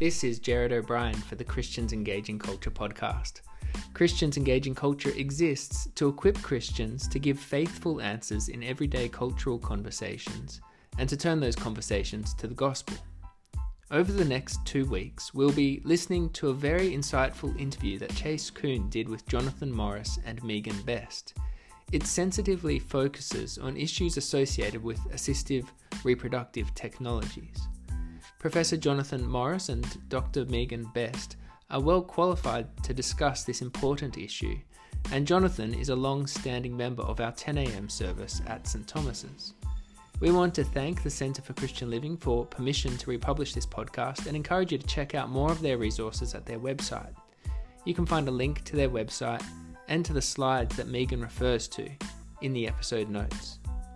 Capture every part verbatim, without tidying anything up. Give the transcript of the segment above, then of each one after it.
This is Jared O'Brien for the Christians Engaging Culture podcast. Christians Engaging Culture exists to equip Christians to give faithful answers in everyday cultural conversations and to turn those conversations to the gospel. Over the next two weeks, we'll be listening to a very insightful interview that Chase Kuhn did with Jonathan Morris and Megan Best. It sensitively focuses on issues associated with assistive reproductive technologies. Professor Jonathan Morris and Doctor Megan Best are well qualified to discuss this important issue, and Jonathan is a long-standing member of our ten a.m. service at Saint Thomas's. We want to thank the Centre for Christian Living for permission to republish this podcast and encourage you to check out more of their resources at their website. You can find a link to their website and to the slides that Megan refers to in the episode notes.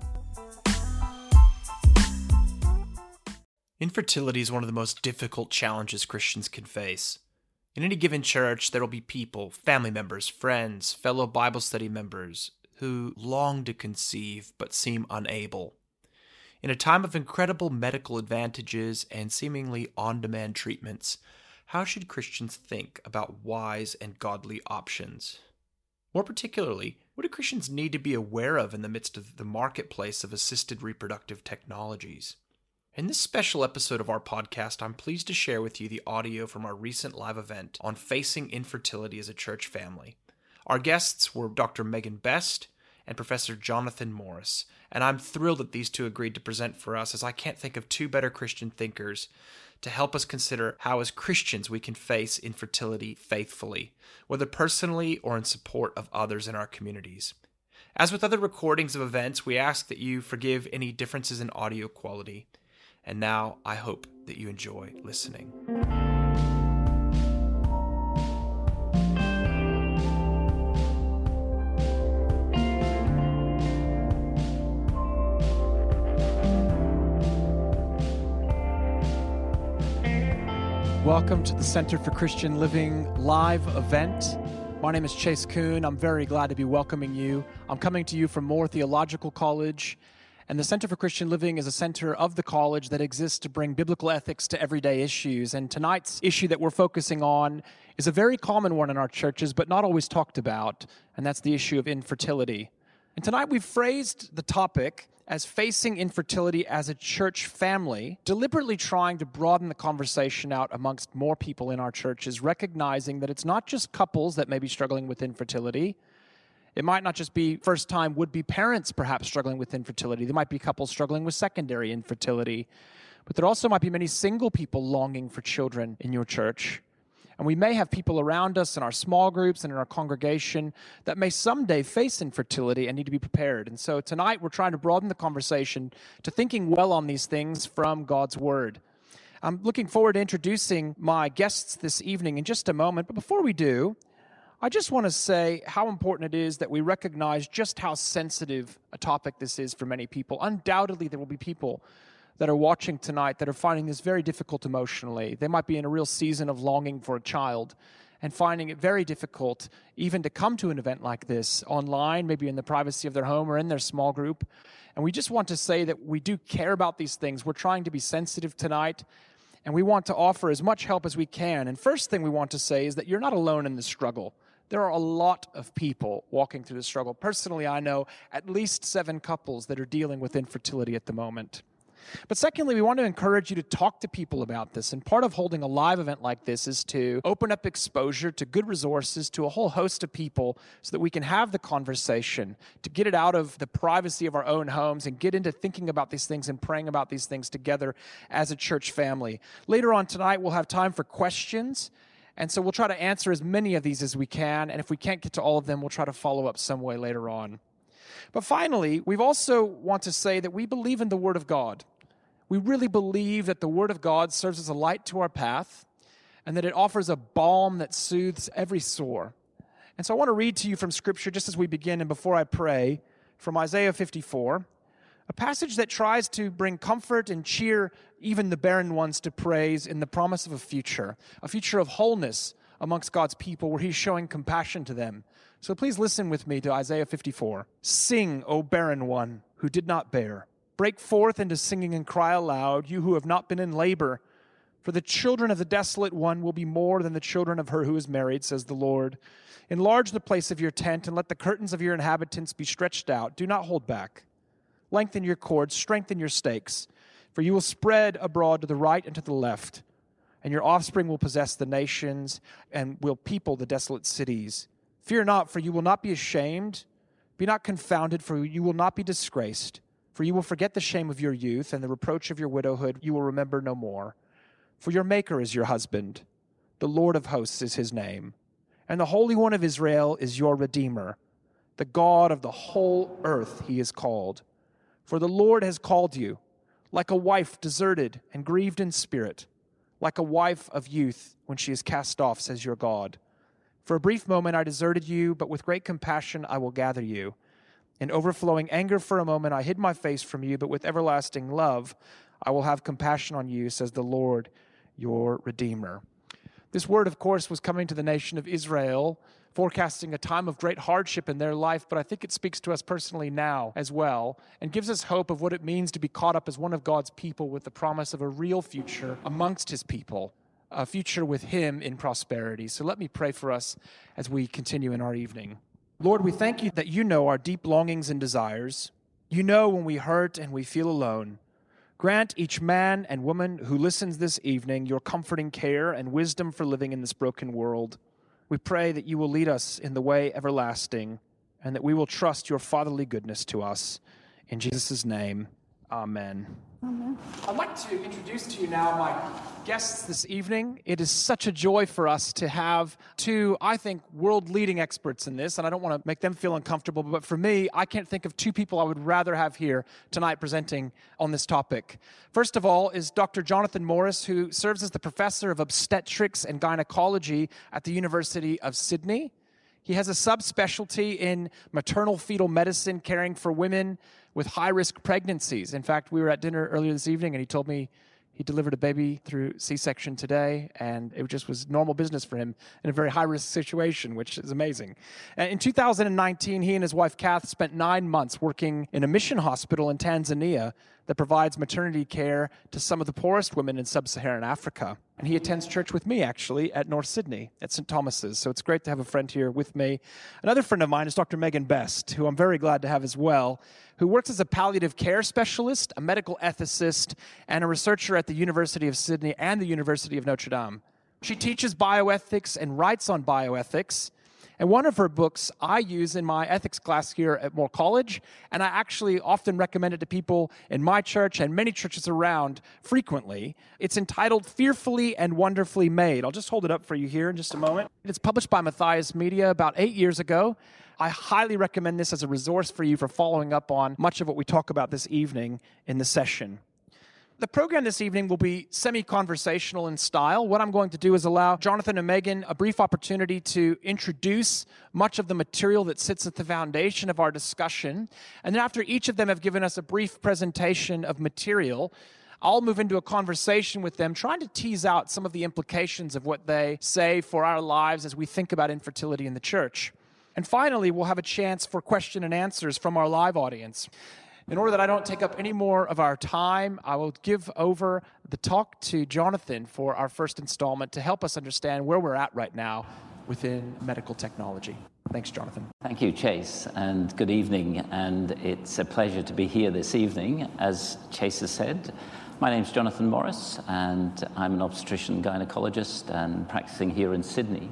Infertility is one of the most difficult challenges Christians can face. In any given church, there will be people, family members, friends, fellow Bible study members, who long to conceive but seem unable. In a time of incredible medical advantages and seemingly on-demand treatments, how should Christians think about wise and godly options? More particularly, what do Christians need to be aware of in the midst of the marketplace of assisted reproductive technologies? In this special episode of our podcast, I'm pleased to share with you the audio from our recent live event on facing infertility as a church family. Our guests were Doctor Megan Best and Professor Jonathan Morris, and I'm thrilled that these two agreed to present for us, as I can't think of two better Christian thinkers to help us consider how as Christians we can face infertility faithfully, whether personally or in support of others in our communities. As with other recordings of events, we ask that you forgive any differences in audio quality. And now, I hope that you enjoy listening. Welcome to the Center for Christian Living live event. My name is Chase Kuhn. I'm very glad to be welcoming you. I'm coming to you from Moore Theological College. And the Center for Christian Living is a center of the college that exists to bring biblical ethics to everyday issues. And tonight's issue that we're focusing on is a very common one in our churches, but not always talked about, and that's the issue of infertility. And tonight we've phrased the topic as facing infertility as a church family, deliberately trying to broaden the conversation out amongst more people in our churches, recognizing that it's not just couples that may be struggling with infertility. It might not just be first-time would-be parents perhaps struggling with infertility. There might be couples struggling with secondary infertility. But there also might be many single people longing for children in your church. And we may have people around us in our small groups and in our congregation that may someday face infertility and need to be prepared. And so tonight we're trying to broaden the conversation to thinking well on these things from God's Word. I'm looking forward to introducing my guests this evening in just a moment. But before we do, I just want to say how important it is that we recognize just how sensitive a topic this is for many people. Undoubtedly, there will be people that are watching tonight that are finding this very difficult emotionally. They might be in a real season of longing for a child and finding it very difficult even to come to an event like this online, maybe in the privacy of their home or in their small group. And we just want to say that we do care about these things. We're trying to be sensitive tonight, and we want to offer as much help as we can. And first thing we want to say is that you're not alone in the struggle. There are a lot of people walking through this struggle. Personally, I know at least seven couples that are dealing with infertility at the moment. But secondly, we want to encourage you to talk to people about this. And part of holding a live event like this is to open up exposure to good resources to a whole host of people so that we can have the conversation, to get it out of the privacy of our own homes and get into thinking about these things and praying about these things together as a church family. Later on tonight, we'll have time for questions. And so we'll try to answer as many of these as we can, and if we can't get to all of them, we'll try to follow up some way later on. But finally, we also want to say that we believe in the Word of God. We really believe that the Word of God serves as a light to our path, and that it offers a balm that soothes every sore. And so I want to read to you from Scripture just as we begin and before I pray, from Isaiah fifty-four, a passage that tries to bring comfort and cheer even the barren ones to praise in the promise of a future, a future of wholeness amongst God's people where He's showing compassion to them. So please listen with me to Isaiah fifty-four. Sing, O barren one who did not bear. Break forth into singing and cry aloud, you who have not been in labor. For the children of the desolate one will be more than the children of her who is married, says the Lord. Enlarge the place of your tent, and let the curtains of your inhabitants be stretched out. Do not hold back. Lengthen your cords, strengthen your stakes, for you will spread abroad to the right and to the left, and your offspring will possess the nations and will people the desolate cities. Fear not, for you will not be ashamed. Be not confounded, for you will not be disgraced. For you will forget the shame of your youth, and the reproach of your widowhood you will remember no more. For your Maker is your husband, the Lord of hosts is his name, and the Holy One of Israel is your Redeemer. The God of the whole earth he is called. For the Lord has called you, like a wife deserted and grieved in spirit, like a wife of youth when she is cast off, says your God. For a brief moment I deserted you, but with great compassion I will gather you. In overflowing anger for a moment I hid my face from you, but with everlasting love I will have compassion on you, says the Lord, your Redeemer. This word, of course, was coming to the nation of Israel, forecasting a time of great hardship in their life, but I think it speaks to us personally now as well, and gives us hope of what it means to be caught up as one of God's people with the promise of a real future amongst his people, a future with him in prosperity. So let me pray for us as we continue in our evening. Lord, we thank you that you know our deep longings and desires. You know when we hurt and we feel alone. Grant each man and woman who listens this evening your comforting care and wisdom for living in this broken world. We pray that you will lead us in the way everlasting and that we will trust your fatherly goodness to us. In Jesus' name, amen. Amen. I'd like to introduce to you now my guests this evening. It is such a joy for us to have two, I think, world-leading experts in this, and I don't want to make them feel uncomfortable, but for me, I can't think of two people I would rather have here tonight presenting on this topic. First of all is Doctor Jonathan Morris, who serves as the professor of obstetrics and gynecology at the University of Sydney. He has a subspecialty in maternal fetal medicine, caring for women with high-risk pregnancies. In fact, we were at dinner earlier this evening, and he told me he delivered a baby through C-section today, and it just was normal business for him in a very high-risk situation, which is amazing. And in two thousand nineteen, he and his wife, Kath, spent nine months working in a mission hospital in Tanzania that provides maternity care to some of the poorest women in sub-Saharan Africa. And he attends church with me, actually, at North Sydney, at Saint Thomas's. So it's great to have a friend here with me. Another friend of mine is Doctor Megan Best, who I'm very glad to have as well, who works as a palliative care specialist, a medical ethicist, and a researcher at the University of Sydney and the University of Notre Dame. She teaches bioethics and writes on bioethics. And one of her books I use in my ethics class here at Moore College, and I actually often recommend it to people in my church and many churches around frequently. It's entitled Fearfully and Wonderfully Made. I'll just hold it up for you here in just a moment. It's published by Matthias Media about eight years ago. I highly recommend this as a resource for you for following up on much of what we talk about this evening in the session. The program this evening will be semi-conversational in style. What I'm going to do is allow Jonathan and Megan a brief opportunity to introduce much of the material that sits at the foundation of our discussion. And then after each of them have given us a brief presentation of material, I'll move into a conversation with them, trying to tease out some of the implications of what they say for our lives as we think about infertility in the church. And finally, we'll have a chance for question and answers from our live audience. In order that I don't take up any more of our time, I will give over the talk to Jonathan for our first installment to help us understand where we're at right now within medical technology. Thanks, Jonathan. Thank you, Chase, and good evening. And it's a pleasure to be here this evening. As Chase has said, my name's Jonathan Morris, and I'm an obstetrician gynecologist and practicing here in Sydney.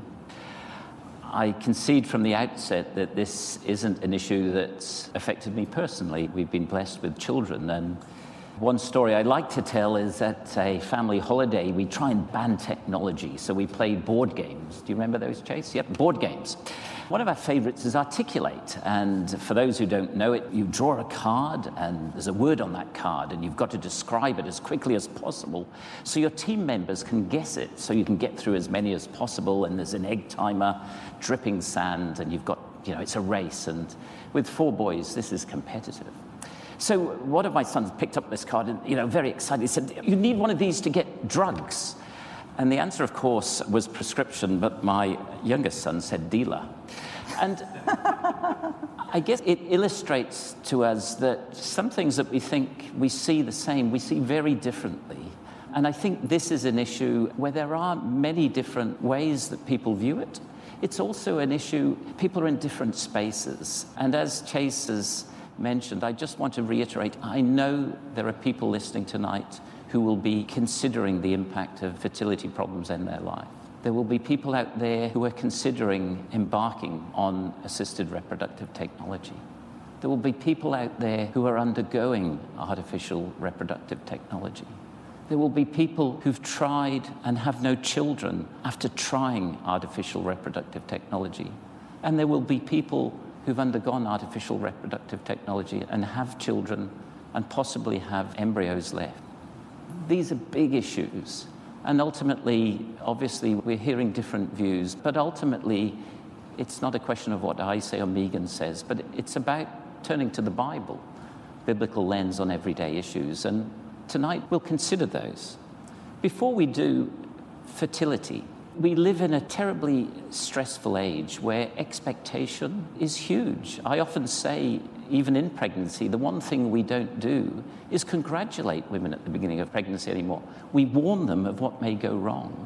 I concede from the outset that this isn't an issue that's affected me personally. We've been blessed with children, and one story I'd like to tell is at a family holiday, we try and ban technology, so we play board games. Do you remember those, Chase? Yep, board games. One of our favorites is Articulate, and for those who don't know it, you draw a card, and there's a word on that card, and you've got to describe it as quickly as possible so your team members can guess it, so you can get through as many as possible, and there's an egg timer, dripping sand, and you've got, you know, it's a race, and with four boys, this is competitive. So one of my sons picked up this card and, you know, very excited, he said, "You need one of these to get drugs." And the answer, of course, was prescription, but my youngest son said dealer. And I guess it illustrates to us that some things that we think we see the same, we see very differently And I think this is an issue where there are many different ways that people view it. It's also an issue, people are in different spaces. And as Chase has mentioned, I just want to reiterate, I know there are people listening tonight who will be considering the impact of fertility problems in their life. There will be people out there who are considering embarking on assisted reproductive technology. There will be people out there who are undergoing artificial reproductive technology. There will be people who've tried and have no children after trying artificial reproductive technology. And there will be people who've undergone artificial reproductive technology and have children and possibly have embryos left. These are big issues. And ultimately, obviously, we're hearing different views, but ultimately, it's not a question of what I say or Megan says, but it's about turning to the Bible, biblical lens on everyday issues. And tonight, we'll consider those. Before we do, fertility. We live in a terribly stressful age where expectation is huge. I often say, even in pregnancy, the one thing we don't do is congratulate women at the beginning of pregnancy anymore. We warn them of what may go wrong.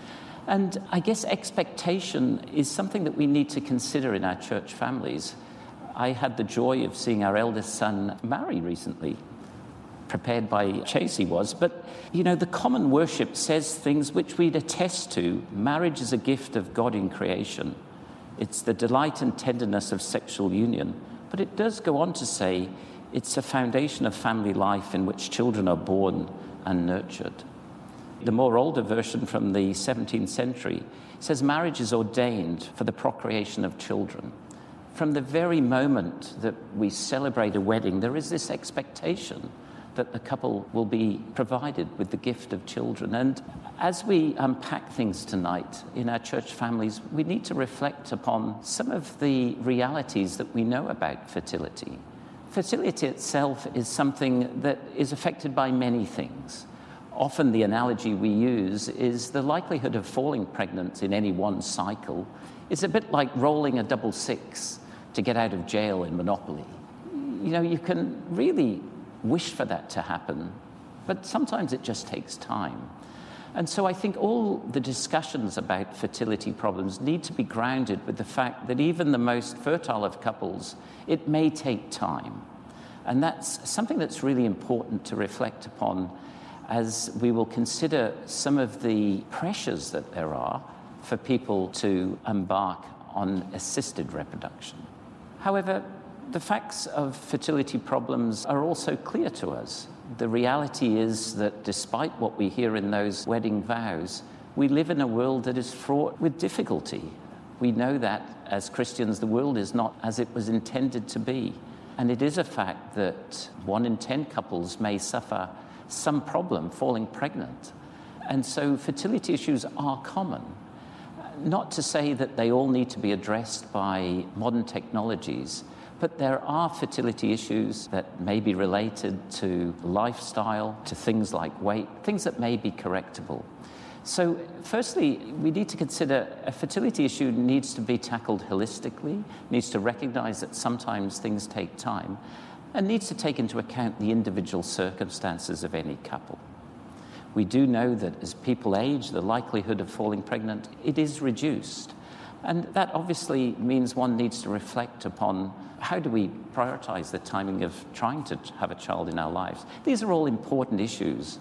And I guess expectation is something that we need to consider in our church families. I had the joy of seeing our eldest son marry recently. Prepared by Chase he was, but you know, the common worship says things which we'd attest to. Marriage is a gift of God in creation. It's the delight and tenderness of sexual union, but it does go on to say it's a foundation of family life in which children are born and nurtured. The more older version from the seventeenth century says marriage is ordained for the procreation of children. From the very moment that we celebrate a wedding, there is this expectation that the couple will be provided with the gift of children. And as we unpack things tonight in our church families, we need to reflect upon some of the realities that we know about fertility. Fertility itself is something that is affected by many things. Often the analogy we use is the likelihood of falling pregnant in any one cycle is a bit like rolling a double six to get out of jail in Monopoly. You know, you can really wish for that to happen, but sometimes it just takes time. And so I think all the discussions about fertility problems need to be grounded with the fact that even the most fertile of couples, it may take time. And that's something that's really important to reflect upon as we will consider some of the pressures that there are for people to embark on assisted reproduction. However, the facts of fertility problems are also clear to us. The reality is that despite what we hear in those wedding vows, we live in a world that is fraught with difficulty. We know that as Christians, the world is not as it was intended to be. And it is a fact that one in ten couples may suffer some problem falling pregnant. And so fertility issues are common. Not to say that they all need to be addressed by modern technologies, but there are fertility issues that may be related to lifestyle, to things like weight, things that may be correctable. So firstly, we need to consider a fertility issue needs to be tackled holistically, needs to recognize that sometimes things take time, and needs to take into account the individual circumstances of any couple. We do know that as people age, the likelihood of falling pregnant, it is reduced. And that obviously means one needs to reflect upon how do we prioritize the timing of trying to have a child in our lives. These are all important issues.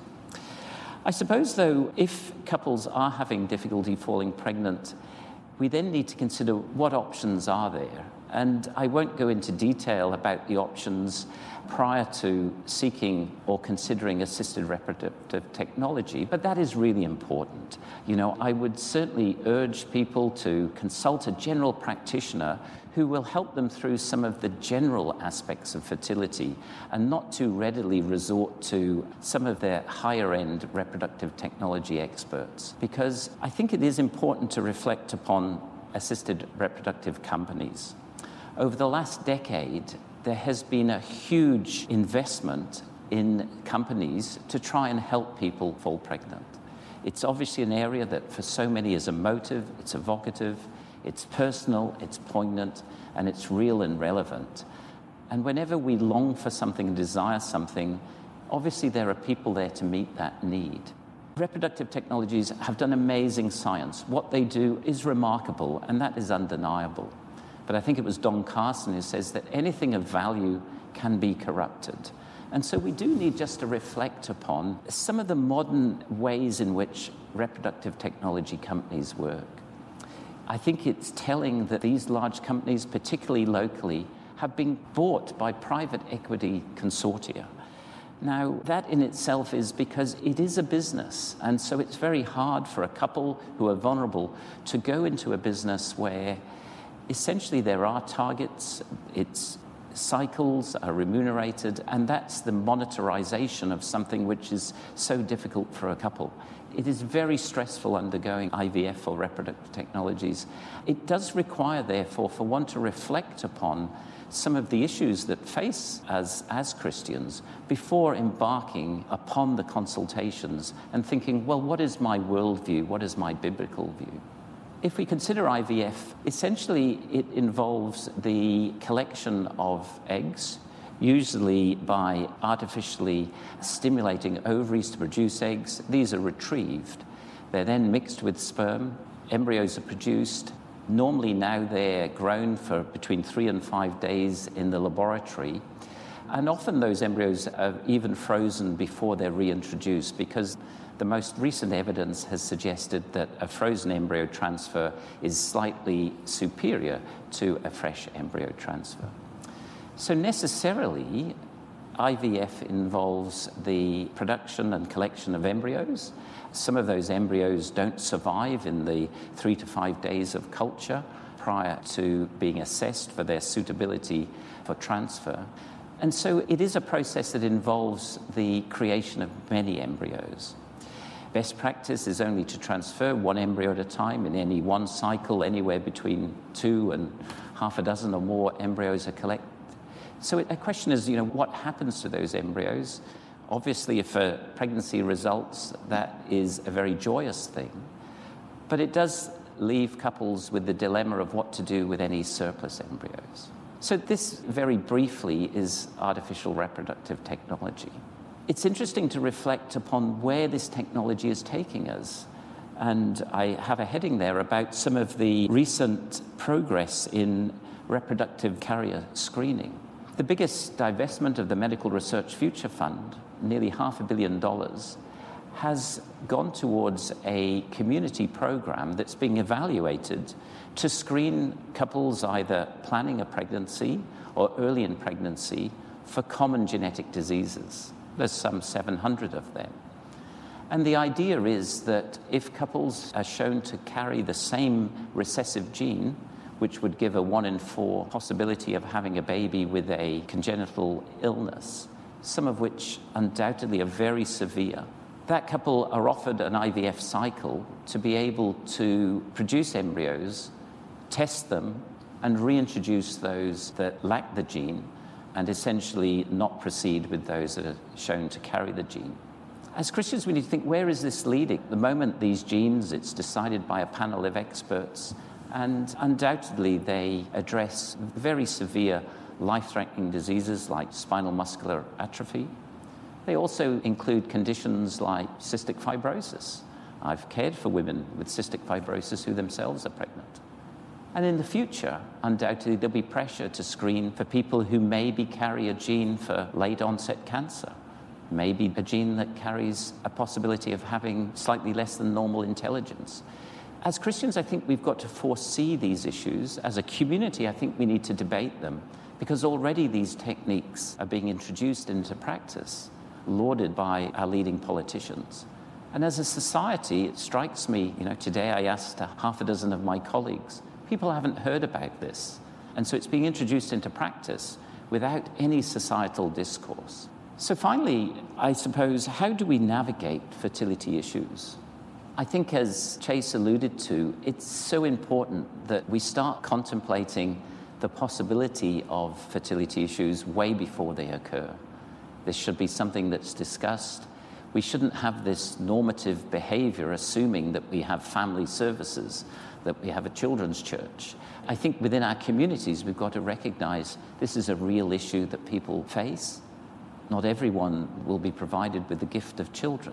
I suppose, though, if couples are having difficulty falling pregnant, we then need to consider what options are there. And I won't go into detail about the options prior to seeking or considering assisted reproductive technology, but that is really important. You know, I would certainly urge people to consult a general practitioner who will help them through some of the general aspects of fertility and not to readily resort to some of their higher-end reproductive technology experts. Because I think it is important to reflect upon assisted reproductive companies. Over the last decade, there has been a huge investment in companies to try and help people fall pregnant. It's obviously an area that for so many is emotive, it's evocative, it's personal, it's poignant, and it's real and relevant. And whenever we long for something and desire something, obviously there are people there to meet that need. Reproductive technologies have done amazing science. What they do is remarkable, and that is undeniable. But I think it was Don Carson who says that anything of value can be corrupted. And so we do need just to reflect upon some of the modern ways in which reproductive technology companies work. I think it's telling that these large companies, particularly locally, have been bought by private equity consortia. Now, that in itself is because it is a business, and so it's very hard for a couple who are vulnerable to go into a business where essentially there are targets, it's cycles are remunerated, and that's the monetarization of something which is so difficult for a couple. It is very stressful undergoing I V F or reproductive technologies. It does require, therefore, for one to reflect upon some of the issues that face us as Christians before embarking upon the consultations and thinking, well, what is my worldview? What is my biblical view? If we consider I V F, essentially it involves the collection of eggs, usually by artificially stimulating ovaries to produce eggs. These are retrieved. They're then mixed with sperm. Embryos are produced. Normally now they're grown for between three and five days in the laboratory. And often those embryos are even frozen before they're reintroduced, because the most recent evidence has suggested that a frozen embryo transfer is slightly superior to a fresh embryo transfer. So necessarily, I V F involves the production and collection of embryos. Some of those embryos don't survive in the three to five days of culture prior to being assessed for their suitability for transfer. And so it is a process that involves the creation of many embryos. Best practice is only to transfer one embryo at a time in any one cycle. Anywhere between two and half a dozen or more embryos are collected. So a question is, you know, what happens to those embryos? Obviously, if a pregnancy results, that is a very joyous thing. But it does leave couples with the dilemma of what to do with any surplus embryos. So this, very briefly, is artificial reproductive technology. It's interesting to reflect upon where this technology is taking us. And I have a heading there about some of the recent progress in reproductive carrier screening. The biggest divestment of the Medical Research Future Fund, nearly half a billion dollars, has gone towards a community program that's being evaluated to screen couples either planning a pregnancy or early in pregnancy for common genetic diseases. There's some seven hundred of them. And the idea is that if couples are shown to carry the same recessive gene, which would give a one in four possibility of having a baby with a congenital illness, some of which undoubtedly are very severe, that couple are offered an I V F cycle to be able to produce embryos, test them, and reintroduce those that lack the gene, and essentially not proceed with those that are shown to carry the gene. As Christians, we need to think, where is this leading? At the moment, these genes, it's decided by a panel of experts, and undoubtedly they address very severe life-threatening diseases like spinal muscular atrophy. They also include conditions like cystic fibrosis. I've cared for women with cystic fibrosis who themselves are pregnant. And in the future, undoubtedly, there'll be pressure to screen for people who maybe carry a gene for late-onset cancer, maybe a gene that carries a possibility of having slightly less than normal intelligence. As Christians, I think we've got to foresee these issues. As a community, I think we need to debate them, because already these techniques are being introduced into practice, lauded by our leading politicians. And as a society, it strikes me, you know, today I asked a half a dozen of my colleagues, people haven't heard about this. And so it's being introduced into practice without any societal discourse. So finally, I suppose, how do we navigate fertility issues? I think, as Chase alluded to, it's so important that we start contemplating the possibility of fertility issues way before they occur. This should be something that's discussed. We shouldn't have this normative behavior assuming that we have family services, that we have a children's church. I think within our communities, we've got to recognize this is a real issue that people face. Not everyone will be provided with the gift of children.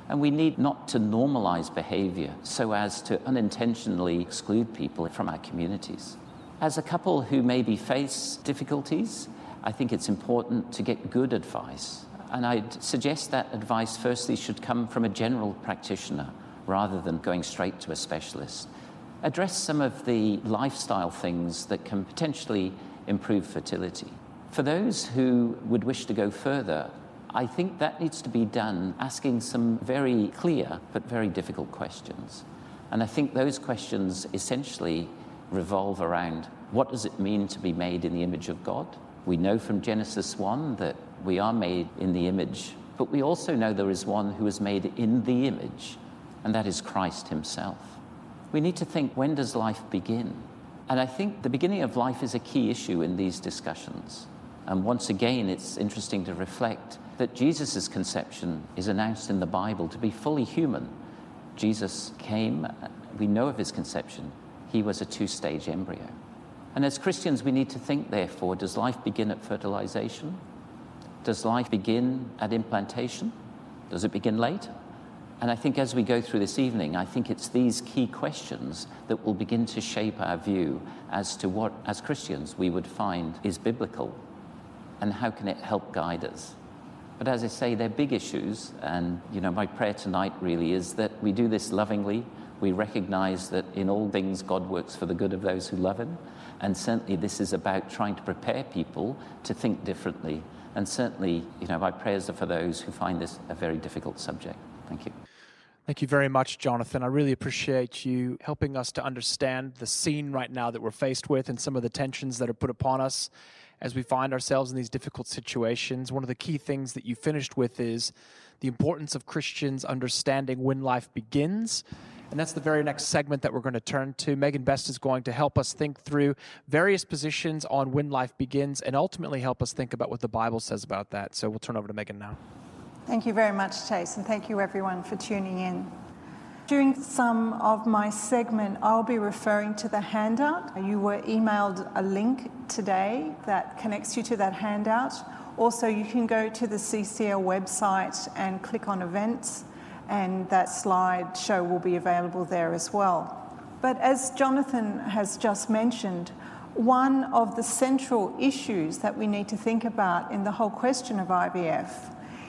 And we need not to normalize behavior so as to unintentionally exclude people from our communities. As a couple who maybe face difficulties, I think it's important to get good advice. And I'd suggest that advice firstly should come from a general practitioner rather than going straight to a specialist. Address some of the lifestyle things that can potentially improve fertility. For those who would wish to go further, I think that needs to be done asking some very clear but very difficult questions. And I think those questions essentially revolve around what does it mean to be made in the image of God? We know from Genesis one that we are made in the image, but we also know there is one who is made in the image, and that is Christ himself. We need to think, when does life begin? And I think the beginning of life is a key issue in these discussions. And once again, it's interesting to reflect that Jesus' conception is announced in the Bible to be fully human. Jesus came, we know of his conception. He was a two-stage embryo. And as Christians, we need to think, therefore, does life begin at fertilization? Does life begin at implantation? Does it begin later? And I think as we go through this evening, I think it's these key questions that will begin to shape our view as to what, as Christians, we would find is biblical and how can it help guide us. But as I say, they're big issues, and you know, my prayer tonight really is that we do this lovingly. We recognize that in all things God works for the good of those who love him, and certainly this is about trying to prepare people to think differently. And certainly, you know, my prayers are for those who find this a very difficult subject. Thank you. Thank you very much, Jonathan. I really appreciate you helping us to understand the scene right now that we're faced with and some of the tensions that are put upon us as we find ourselves in these difficult situations. One of the key things that you finished with is the importance of Christians understanding when life begins. And that's the very next segment that we're going to turn to. Megan Best is going to help us think through various positions on when life begins and ultimately help us think about what the Bible says about that. So we'll turn over to Megan now. Thank you very much, Chase, and thank you everyone for tuning in. During some of my segment, I'll be referring to the handout. You were emailed a link today that connects you to that handout. Also, you can go to the C C L website and click on events, and that slideshow will be available there as well. But as Jonathan has just mentioned, one of the central issues that we need to think about in the whole question of I V F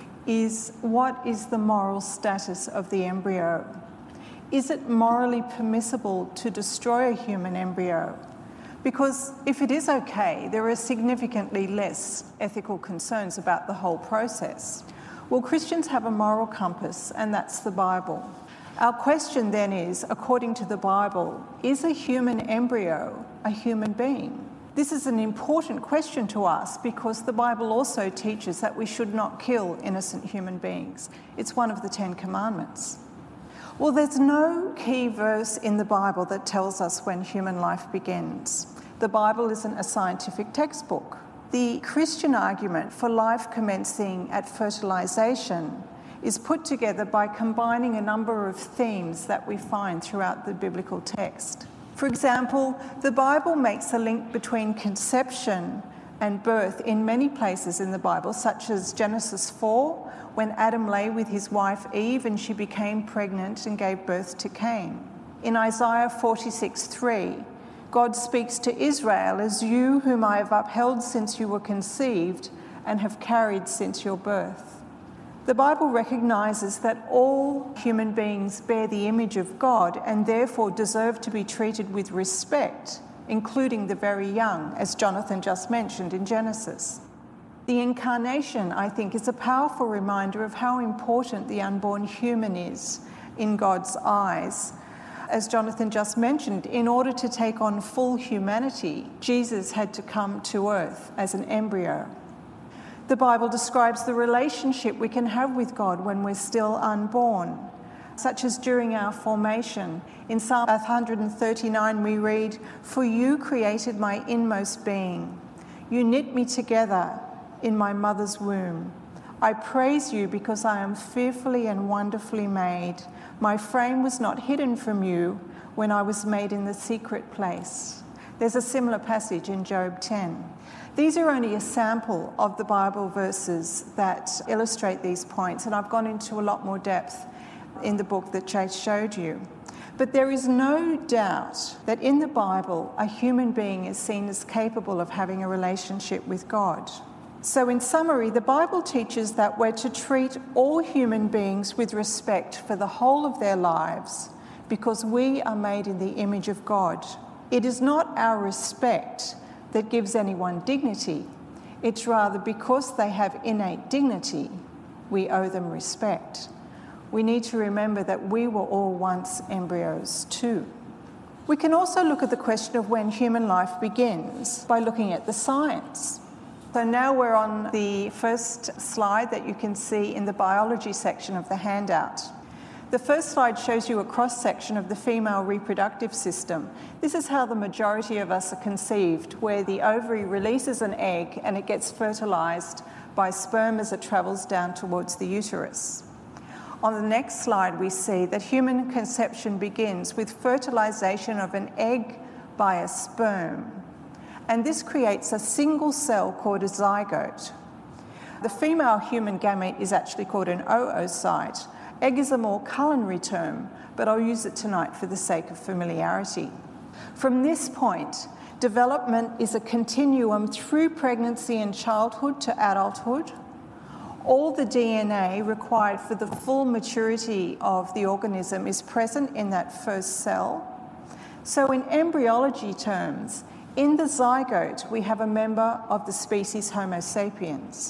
is, what is the moral status of the embryo? Is it morally permissible to destroy a human embryo? Because if it is okay, there are significantly less ethical concerns about the whole process. Well, Christians have a moral compass, and that's the Bible. Our question then is, according to the Bible, is a human embryo a human being? This is an important question to ask because the Bible also teaches that we should not kill innocent human beings. It's one of the Ten Commandments. Well, there's no key verse in the Bible that tells us when human life begins. The Bible isn't a scientific textbook. The Christian argument for life commencing at fertilization is put together by combining a number of themes that we find throughout the biblical text. For example, the Bible makes a link between conception and birth in many places in the Bible, such as Genesis four, when Adam lay with his wife Eve and she became pregnant and gave birth to Cain. In Isaiah forty-six three, God speaks to Israel as you whom I have upheld since you were conceived and have carried since your birth. The Bible recognizes that all human beings bear the image of God and therefore deserve to be treated with respect, including the very young, as Jonathan just mentioned in Genesis. The incarnation, I think, is a powerful reminder of how important the unborn human is in God's eyes. As Jonathan just mentioned, in order to take on full humanity, Jesus had to come to earth as an embryo. The Bible describes the relationship we can have with God when we're still unborn, such as during our formation. In Psalm one thirty-nine we read, "For you created my inmost being. You knit me together in my mother's womb. I praise you because I am fearfully and wonderfully made. My frame was not hidden from you when I was made in the secret place." There's a similar passage in Job ten. These are only a sample of the Bible verses that illustrate these points, and I've gone into a lot more depth in the book that Chase showed you. But there is no doubt that in the Bible, a human being is seen as capable of having a relationship with God. So in summary, the Bible teaches that we're to treat all human beings with respect for the whole of their lives because we are made in the image of God. It is not our respect that gives anyone dignity. It's rather because they have innate dignity, we owe them respect. We need to remember that we were all once embryos too. We can also look at the question of when human life begins by looking at the science. So now we're on the first slide that you can see in the biology section of the handout. The first slide shows you a cross-section of the female reproductive system. This is how the majority of us are conceived, where the ovary releases an egg and it gets fertilised by sperm as it travels down towards the uterus. On the next slide, we see that human conception begins with fertilisation of an egg by a sperm. And this creates a single cell called a zygote. The female human gamete is actually called an oocyte. Egg is a more culinary term, but I'll use it tonight for the sake of familiarity. From this point, development is a continuum through pregnancy and childhood to adulthood. All the D N A required for the full maturity of the organism is present in that first cell. So in embryology terms, in the zygote, we have a member of the species Homo sapiens.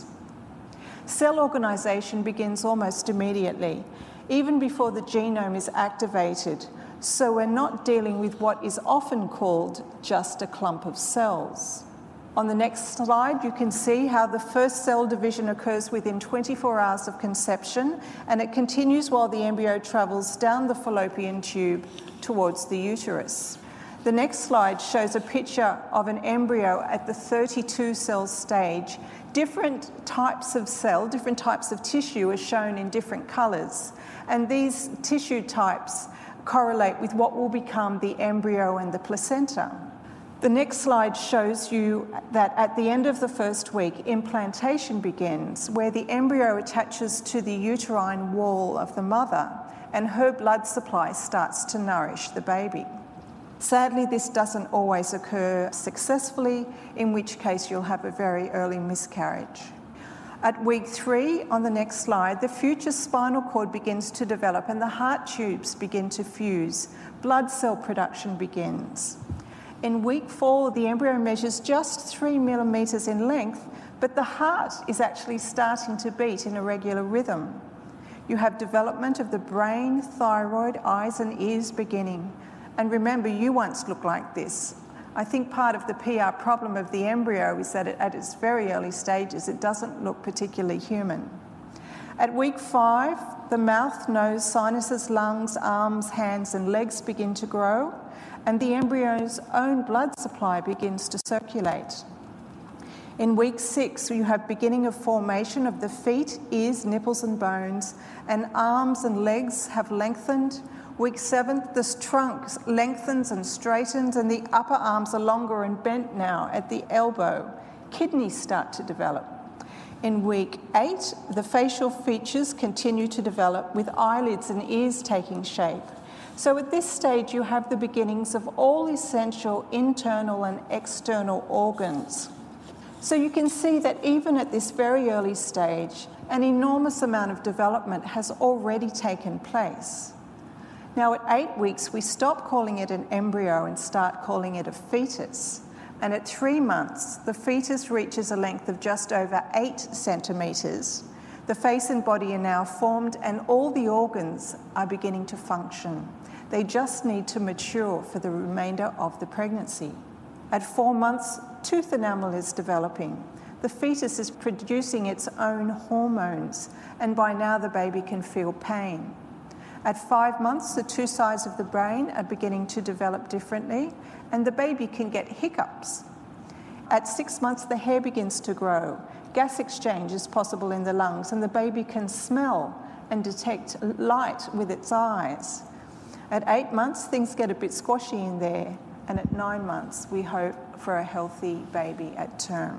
Cell organisation begins almost immediately, even before the genome is activated, so we're not dealing with what is often called just a clump of cells. On the next slide, you can see how the first cell division occurs within twenty-four hours of conception, and it continues while the embryo travels down the fallopian tube towards the uterus. The next slide shows a picture of an embryo at the thirty-two cell stage. Different types of cell, different types of tissue are shown in different colours, and these tissue types correlate with what will become the embryo and the placenta. The next slide shows you that at the end of the first week, implantation begins, where the embryo attaches to the uterine wall of the mother, and her blood supply starts to nourish the baby. Sadly, this doesn't always occur successfully, in which case you'll have a very early miscarriage. At week three, on the next slide, the future spinal cord begins to develop and the heart tubes begin to fuse. Blood cell production begins. In week four, the embryo measures just three millimetres in length, but the heart is actually starting to beat in a regular rhythm. You have development of the brain, thyroid, eyes and ears beginning. And remember, you once looked like this. I think part of the P R problem of the embryo is that it, at its very early stages, it doesn't look particularly human. At week five, the mouth, nose, sinuses, lungs, arms, hands and legs begin to grow, and the embryo's own blood supply begins to circulate. In week six, you have beginning of formation of the feet, ears, nipples and bones, and arms and legs have lengthened. Week seven, the trunk lengthens and straightens, and the upper arms are longer and bent now at the elbow. Kidneys start to develop. In week eight, the facial features continue to develop, with eyelids and ears taking shape. So at this stage, you have the beginnings of all essential internal and external organs. So you can see that even at this very early stage, an enormous amount of development has already taken place. Now, at eight weeks, we stop calling it an embryo and start calling it a fetus. And at three months, the fetus reaches a length of just over eight centimetres. The face and body are now formed, and all the organs are beginning to function. They just need to mature for the remainder of the pregnancy. At four months, tooth enamel is developing. The fetus is producing its own hormones, and by now the baby can feel pain. At five months, the two sides of the brain are beginning to develop differently, and the baby can get hiccups. At six months, the hair begins to grow. Gas exchange is possible in the lungs, and the baby can smell and detect light with its eyes. At eight months, things get a bit squashy in there, and at nine months, we hope for a healthy baby at term.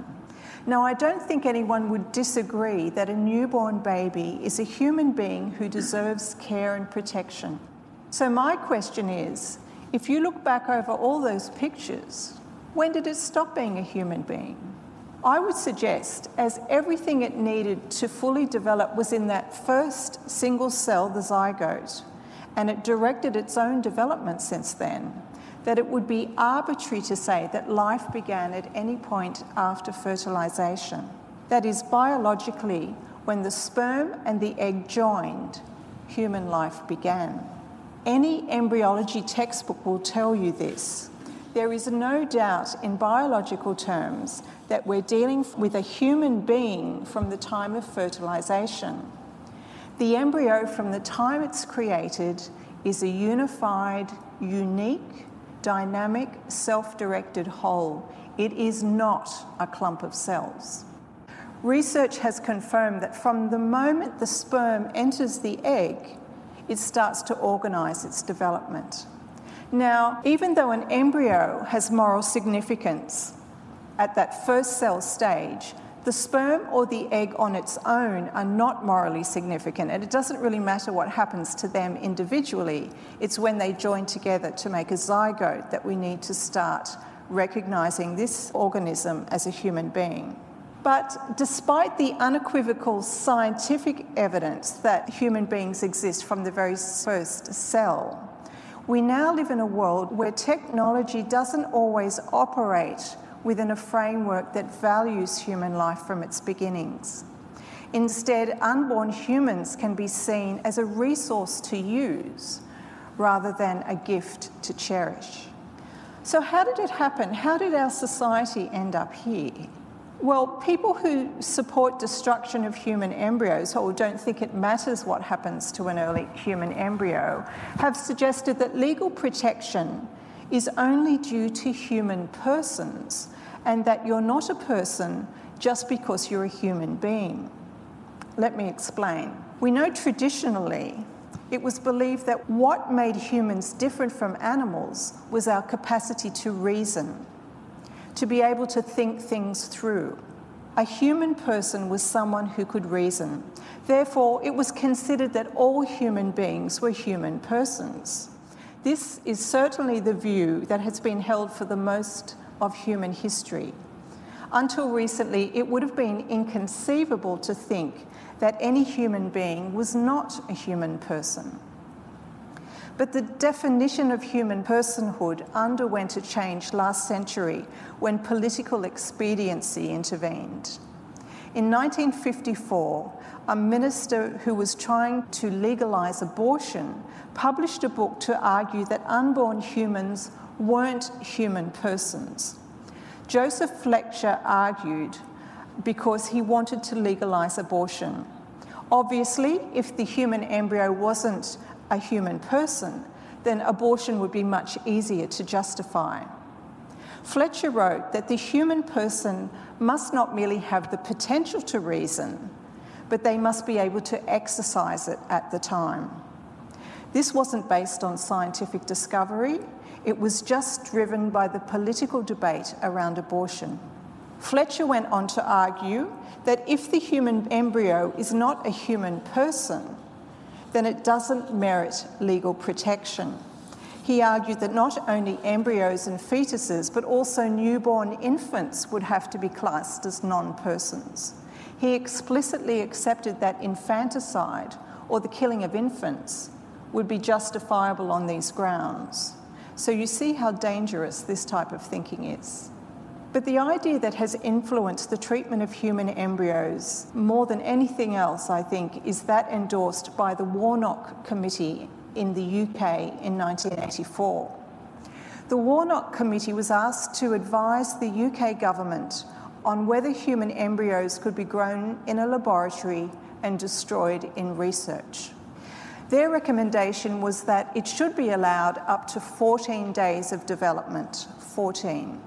Now, I don't think anyone would disagree that a newborn baby is a human being who deserves care and protection. So my question is, if you look back over all those pictures, when did it stop being a human being? I would suggest, as everything it needed to fully develop was in that first single cell, the zygote, and it directed its own development since then, that it would be arbitrary to say that life began at any point after fertilization. That is, biologically, when the sperm and the egg joined, human life began. Any embryology textbook will tell you this. There is no doubt in biological terms that we're dealing with a human being from the time of fertilization. The embryo, from the time it's created, is a unified, unique, dynamic, self-directed whole. It is not a clump of cells. Research has confirmed that from the moment the sperm enters the egg, it starts to organise its development. Now, even though an embryo has moral significance at that first cell stage, the sperm or the egg on its own are not morally significant, and it doesn't really matter what happens to them individually. It's when they join together to make a zygote that we need to start recognising this organism as a human being. But despite the unequivocal scientific evidence that human beings exist from the very first cell, we now live in a world where technology doesn't always operate within a framework that values human life from its beginnings. Instead, unborn humans can be seen as a resource to use rather than a gift to cherish. So how did it happen? How did our society end up here? Well, people who support destruction of human embryos or don't think it matters what happens to an early human embryo have suggested that legal protection is only due to human persons and that you're not a person just because you're a human being. Let me explain. We know traditionally it was believed that what made humans different from animals was our capacity to reason, to be able to think things through. A human person was someone who could reason. Therefore, it was considered that all human beings were human persons. This is certainly the view that has been held for the most of human history. Until recently, it would have been inconceivable to think that any human being was not a human person. But the definition of human personhood underwent a change last century when political expediency intervened. In nineteen fifty-four, a minister who was trying to legalise abortion published a book to argue that unborn humans weren't human persons. Joseph Fletcher argued because he wanted to legalise abortion. Obviously, if the human embryo wasn't a human person, then abortion would be much easier to justify. Fletcher wrote that the human person must not merely have the potential to reason, but they must be able to exercise it at the time. This wasn't based on scientific discovery, it was just driven by the political debate around abortion. Fletcher went on to argue that if the human embryo is not a human person, then it doesn't merit legal protection. He argued that not only embryos and fetuses, but also newborn infants would have to be classed as non-persons. He explicitly accepted that infanticide, or the killing of infants, would be justifiable on these grounds. So you see how dangerous this type of thinking is. But the idea that has influenced the treatment of human embryos more than anything else, I think, is that endorsed by the Warnock Committee in the U K in nineteen eighty-four. The Warnock Committee was asked to advise the U K government on whether human embryos could be grown in a laboratory and destroyed in research. Their recommendation was that it should be allowed up to fourteen days of development, fourteen.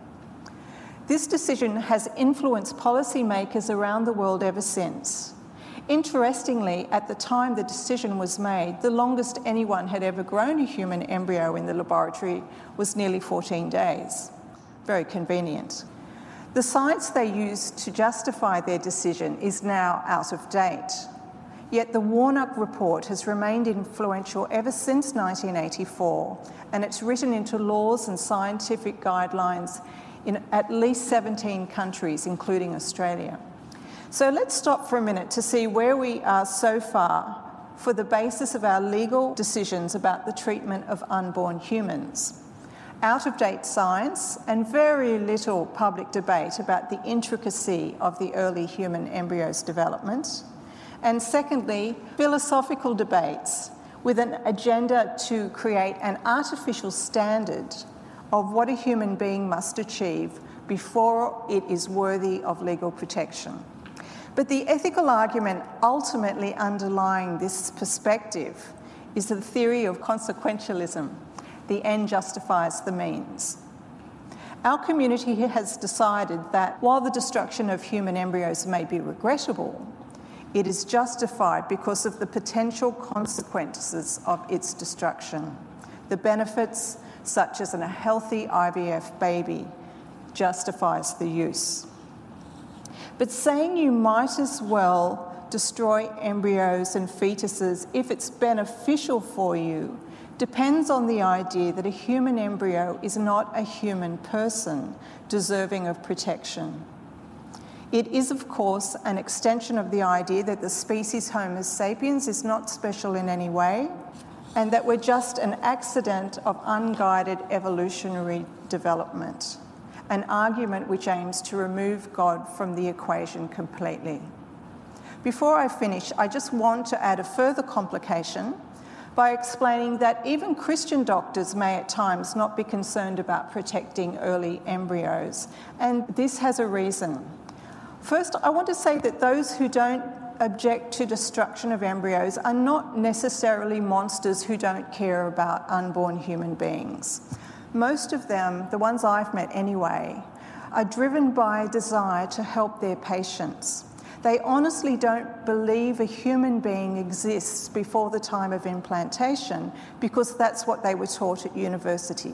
This decision has influenced policymakers around the world ever since. Interestingly, at the time the decision was made, the longest anyone had ever grown a human embryo in the laboratory was nearly fourteen days. Very convenient. The science they used to justify their decision is now out of date. Yet the Warnock Report has remained influential ever since nineteen eighty-four, and it's written into laws and scientific guidelines in at least seventeen countries, including Australia. So let's stop for a minute to see where we are so far for the basis of our legal decisions about the treatment of unborn humans. Out-of-date science and very little public debate about the intricacy of the early human embryo's development. And secondly, philosophical debates with an agenda to create an artificial standard of what a human being must achieve before it is worthy of legal protection. But the ethical argument ultimately underlying this perspective is the theory of consequentialism. The end justifies the means. Our community has decided that while the destruction of human embryos may be regrettable, it is justified because of the potential consequences of its destruction. The benefits, such as a healthy I V F baby, justifies the use. But saying you might as well destroy embryos and fetuses if it's beneficial for you depends on the idea that a human embryo is not a human person deserving of protection. It is, of course, an extension of the idea that the species Homo sapiens is not special in any way, and that we're just an accident of unguided evolutionary development, an argument which aims to remove God from the equation completely. Before I finish, I just want to add a further complication by explaining that even Christian doctors may at times not be concerned about protecting early embryos, and this has a reason. First, I want to say that those who don't object to destruction of embryos are not necessarily monsters who don't care about unborn human beings. Most of them, the ones I've met anyway, are driven by a desire to help their patients. They honestly don't believe a human being exists before the time of implantation because that's what they were taught at university.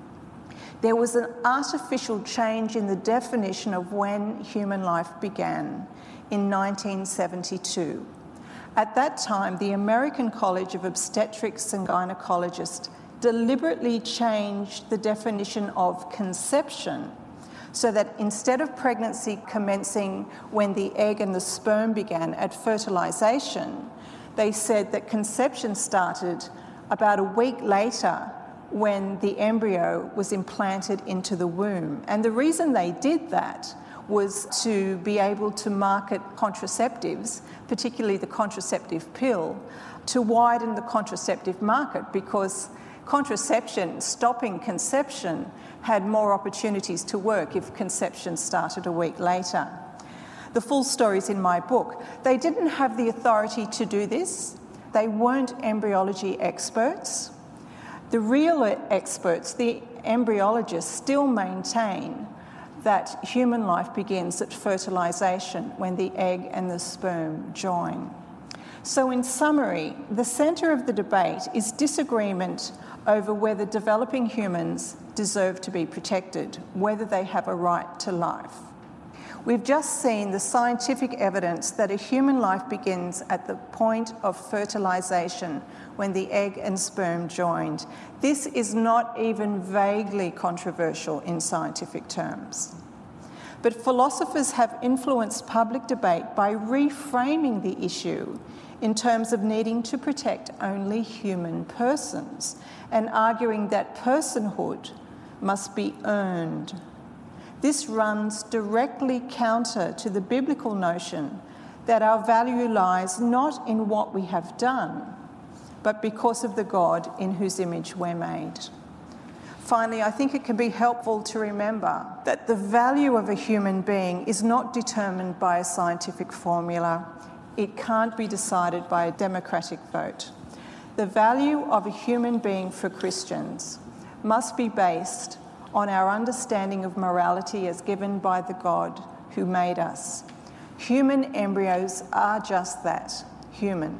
There was an artificial change in the definition of when human life began in nineteen seventy-two. At that time, the American College of Obstetrics and Gynecologists deliberately changed the definition of conception so that instead of pregnancy commencing when the egg and the sperm began at fertilization, they said that conception started about a week later when the embryo was implanted into the womb. And the reason they did that was to be able to market contraceptives, particularly the contraceptive pill, to widen the contraceptive market, because contraception, stopping conception, had more opportunities to work if conception started a week later. The full story's in my book. They didn't have the authority to do this. They weren't embryology experts. The real experts, the embryologists, still maintain that human life begins at fertilization, when the egg and the sperm join. So in summary, the centre of the debate is disagreement over whether developing humans deserve to be protected, whether they have a right to life. We've just seen the scientific evidence that a human life begins at the point of fertilization, when the egg and sperm joined. This is not even vaguely controversial in scientific terms. But philosophers have influenced public debate by reframing the issue in terms of needing to protect only human persons and arguing that personhood must be earned. This runs directly counter to the biblical notion that our value lies not in what we have done, but because of the God in whose image we're made. Finally, I think it can be helpful to remember that the value of a human being is not determined by a scientific formula. It can't be decided by a democratic vote. The value of a human being for Christians must be based on our understanding of morality as given by the God who made us. Human embryos are just that, human.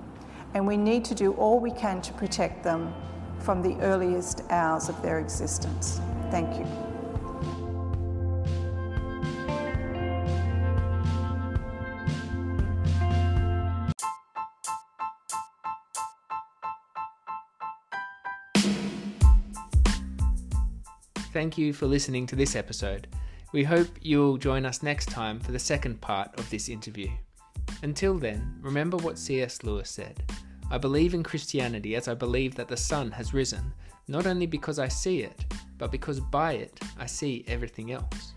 And we need to do all we can to protect them from the earliest hours of their existence. Thank you. thank you for listening to this episode. We hope you'll join us next time for the second part of this interview. Until then, remember what C S Lewis said. I believe in Christianity as I believe that the sun has risen, not only because I see it, but because by it I see everything else.